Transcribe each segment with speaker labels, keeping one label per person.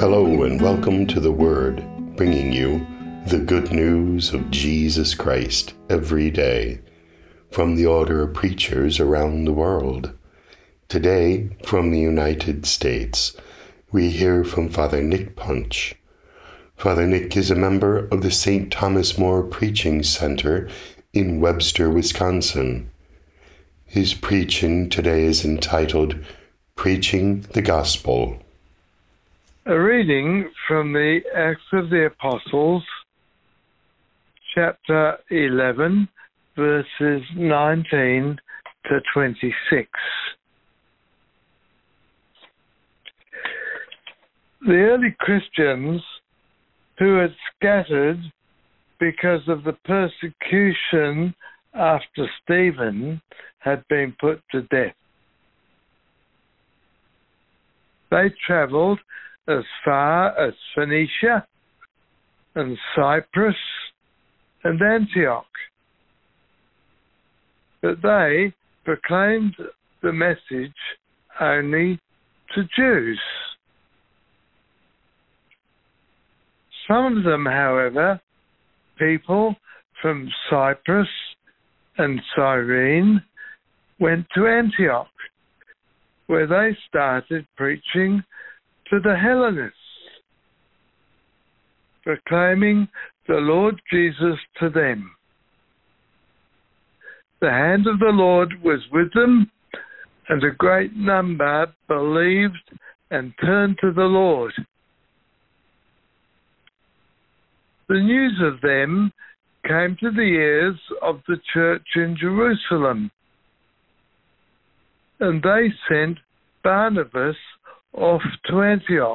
Speaker 1: Hello and welcome to The Word, bringing you the good news of Jesus Christ every day from the order of preachers around the world. Today, from the United States, we hear from Father Nick Punch. Father Nick is a member of the St. Thomas More Preaching Center in Webster, Wisconsin. His preaching today is entitled Preaching the Gospel.
Speaker 2: A reading from the Acts of the Apostles, chapter 11, verses 19 to 26. The early Christians who had scattered because of the persecution after Stephen had been put to death. They travelled as far as Phoenicia and Cyprus and Antioch. But they proclaimed the message only to Jews. Some of them, however, people from Cyprus and Cyrene, went to Antioch, where they started preaching to the Hellenists, proclaiming the Lord Jesus to them. The hand of the Lord was with them, and a great number believed and turned to the Lord. The news of them came to the ears of the church in Jerusalem, and they sent Barnabas off to Antioch.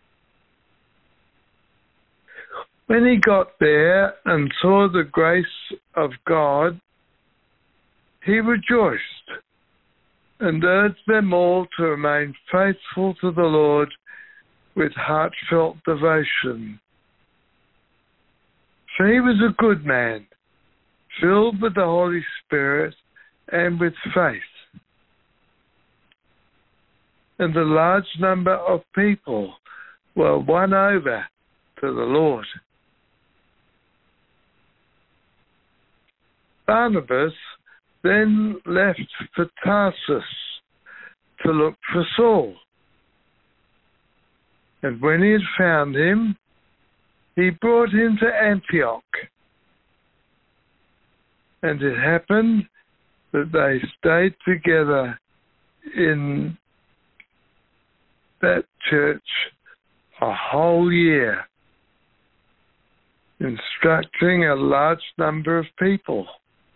Speaker 2: When he got there and saw the grace of God, he rejoiced and urged them all to remain faithful to the Lord with heartfelt devotion. For he was a good man, filled with the Holy Spirit and with faith. And a large number of people were won over to the Lord. Barnabas then left for Tarsus to look for Saul. And when he had found him, he brought him to Antioch. And it happened that they stayed together in that church a whole year, instructing a large number of people.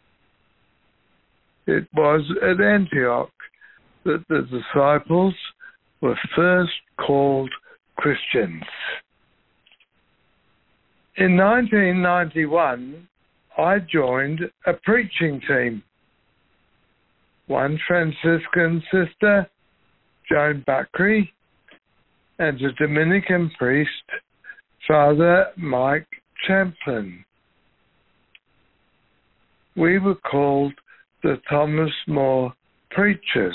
Speaker 2: It was at Antioch that the disciples were first called Christians. In 1991, I joined a preaching team. One Franciscan sister, Joan Buckley, and a Dominican priest, Father Mike Champlin. We were called the Thomas More Preachers.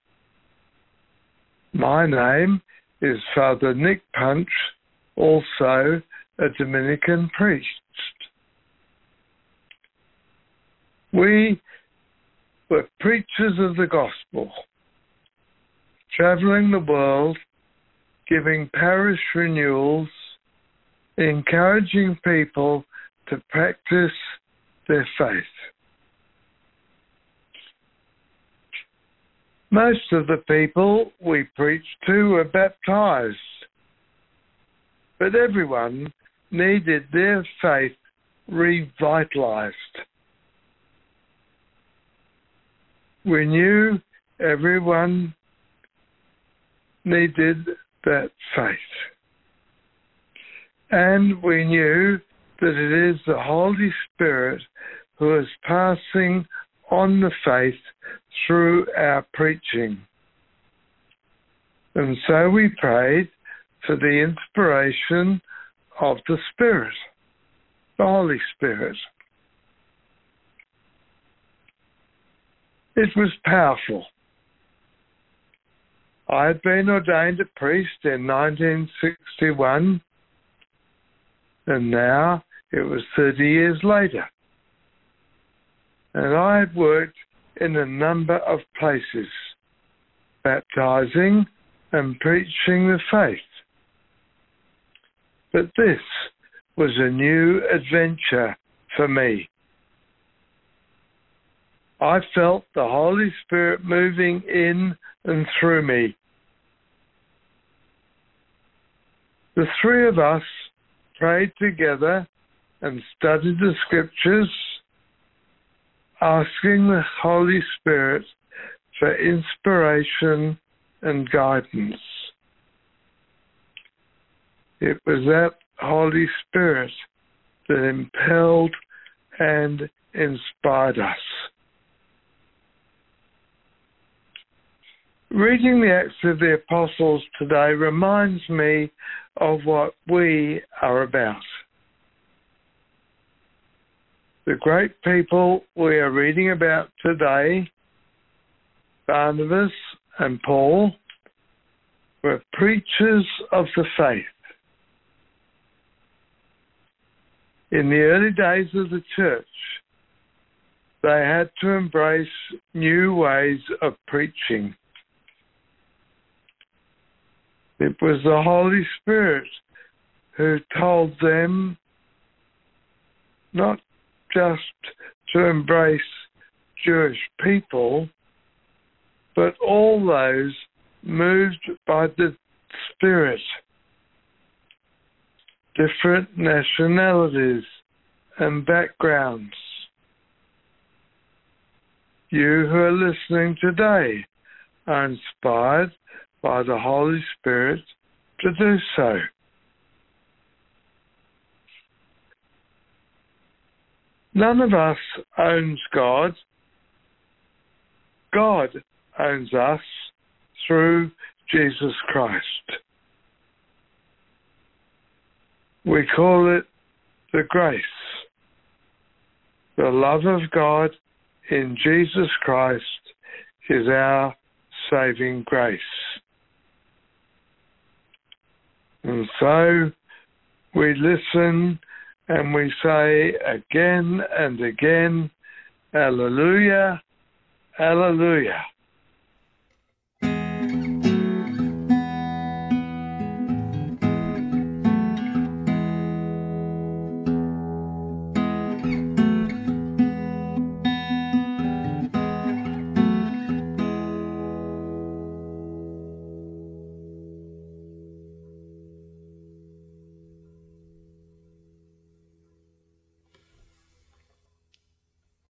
Speaker 2: My name is Father Nick Punch, also a Dominican priest. We were preachers of the gospel, traveling the world, giving parish renewals, encouraging people to practice their faith. Most of the people we preached to were baptized, but everyone needed their faith revitalized. We knew everyone needed that faith. And we knew that it is the Holy Spirit who is passing on the faith through our preaching. And so we prayed for the inspiration of the Spirit, the Holy Spirit. It was powerful. I had been ordained a priest in 1961, and now it was 30 years later. And I had worked in a number of places, baptizing and preaching the faith. But this was a new adventure for me. I felt the Holy Spirit moving in and through me. The three of us prayed together and studied the scriptures, asking the Holy Spirit for inspiration and guidance. It was that Holy Spirit that impelled and inspired us. Reading the Acts of the Apostles today reminds me of what we are about. The great people we are reading about today, Barnabas and Paul, were preachers of the faith. In the early days of the church, they had to embrace new ways of preaching. It was the Holy Spirit who told them not just to embrace Jewish people, but all those moved by the Spirit, different nationalities and backgrounds. You who are listening today are inspired by the Holy Spirit to do so. None of us owns God. God owns us through Jesus Christ. We call it the grace, the love of God in Jesus Christ is our saving grace. And so we listen and we say again and again, Alleluia, Alleluia.